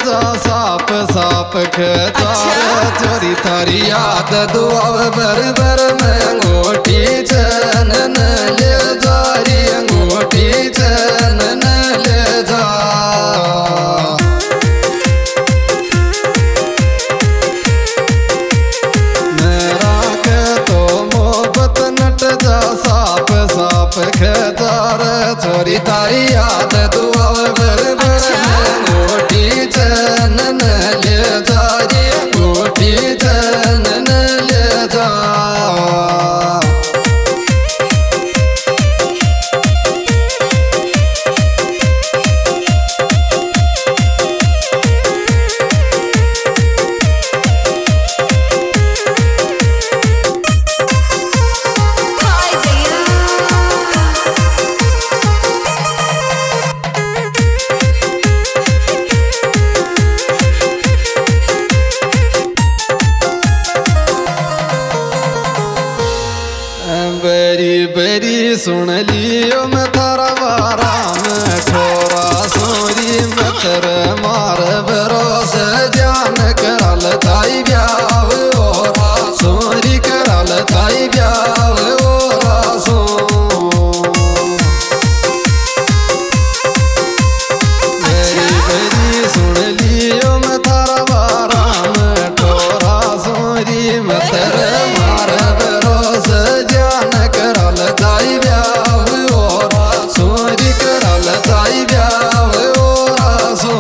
जा shop shop खेतार चोरी थारी याद दुआव बर बर में अंगूठी चैन न ले जा री अंगूठी चैन न ले जा। मेरा के तो मोहब्बत नट जा साप साप खेतार चोरी थारी याद दुआव बर बर में अंगूठी चैन न ले जा री अंगूठी चैन न ले जा। बरी बरी सुन लियो मैं थारा बारा में ठोरा सोरी में तेरे मार भरोस जान करल ताई ब्याव ओरा सोरी करल ताई ब्याव ओरा सो। बरी बरी सुन लियो मैं थारा बारा में ठोरा सोरी में तेरे मार भरोस जान करल ताई ब्याव ओरा सोरी करल ताई ब्याव ओरा सो।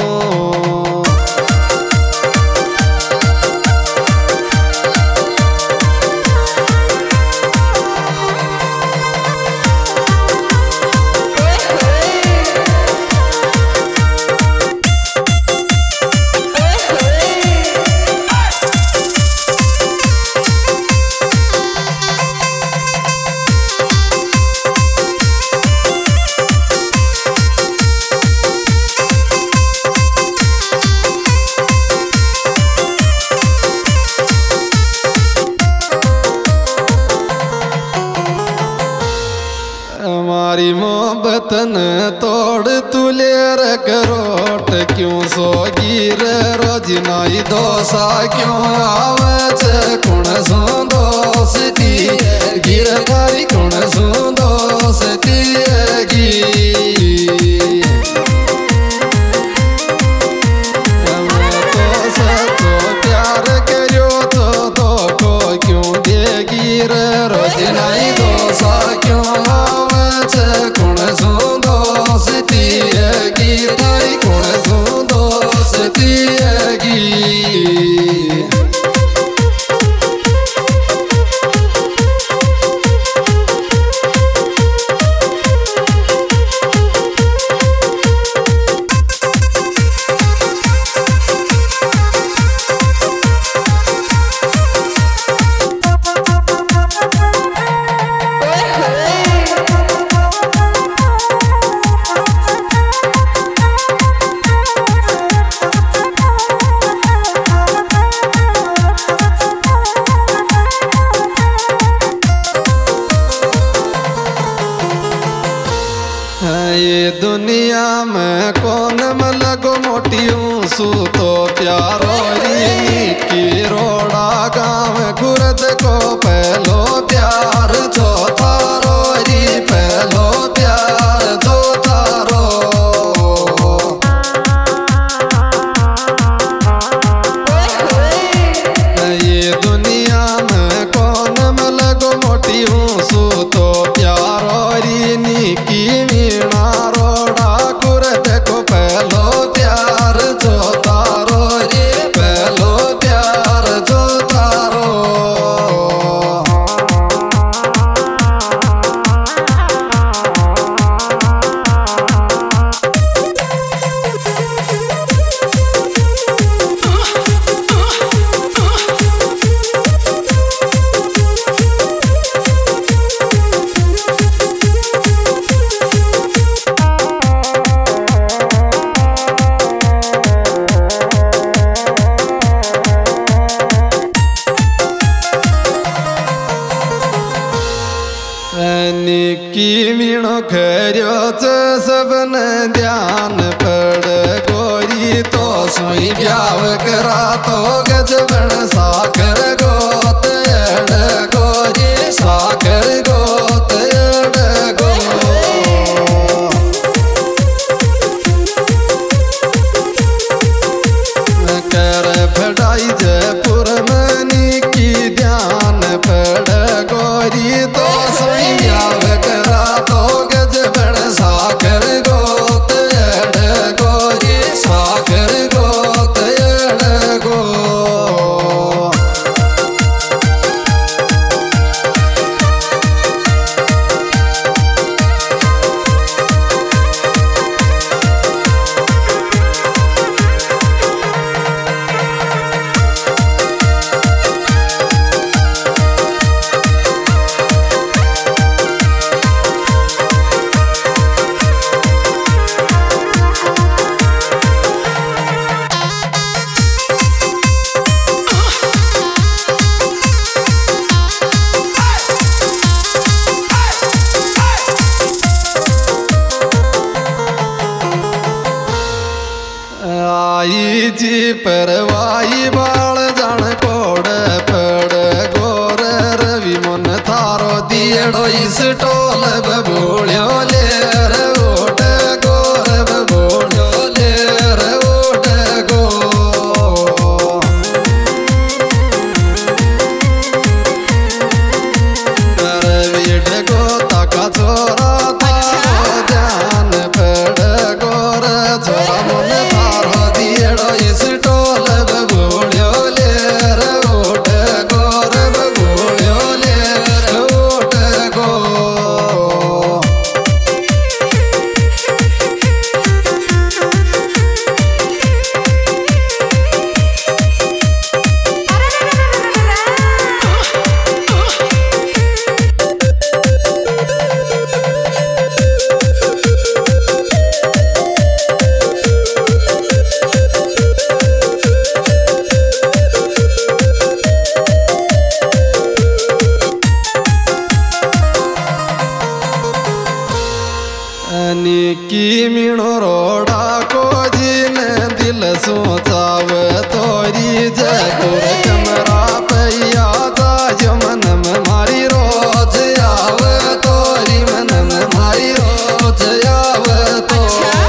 हमारी मोहब्बत न तोड़ तुले करोट क्यों सोगी रे रोज नाई दोसा क्यों आवे कुण सो दोस्ती गिर थारी कुण सो दोस्ती गी। तो सचो प्यार करो तो दो को क्यों देगी रे रोज नाई दोसा क्यों कुण सो दोस्ती गी थारी कुण सो दोस्ती गी। ये दुनिया में कौन में लगो मोटियों सू तो प्यारो की रोड़ा गाँव खुरद को पहलो प्यार चौथा रोरी पहलो प्यार चौथा रो। ये दुनिया में कौन में लगो मोटियों सू तो प्यारो री की मीणा रोड़ा कुरद को पहलो प्यार जो तारो रे पहलो प्यार जो तारो। निकी मीणो खर्यो सबन ध्यान पड़ गोरी तो सोई ब्याव करा तो गजबन साकर गोत एड़ गोरी साकर गोत एड़ गो कर फड़ाई जयपुर मनी की ध्यान पड़ गोरी तो सोई ब्याव करा तो गजबन साकर गोत एड़ गोरी साकर गोत एड़ गो आई जी परवाई बाल जान कोड़ पड़ गोर रवि मन थारो दियड़ो इस टोल बबूलियो ले ओट गोर बबूलियो ले ओट गो रवि डगो ताका छोरा तारो ध्यान पड़ गोर छोरा मन थारो दियड़ो इस टोल बबूलियो ले ओट गोर बबूलियो ले ओट गो निकी मीणो रोड़ा को जिन दिल सोचाव तोरी जयपुर कमरा पैया ताज मनम मारी रोज आव तोरी मनम मारी रोज आव तो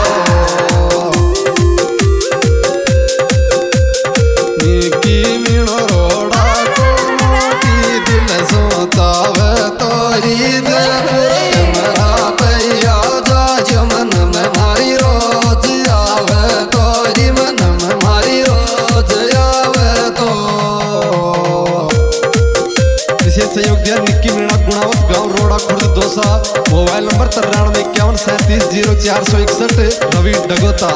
निकी मीणो रोड़ा को मोटी दिल सोचाव तोरी जयपुर कमरा पैया मनम मारी रोज आव तोरी मनम मारी रोज आव तो विशेष सहयोग दिया निक्की मीणा गुणावत गांव रोड़ा खुर्द दोसा मोबाइल नंबर 9351370461 रवि डगोता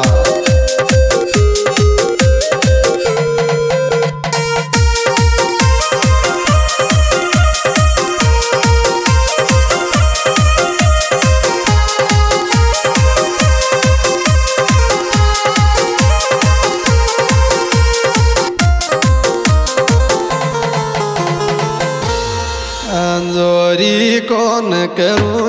अंजोरी कौन करूं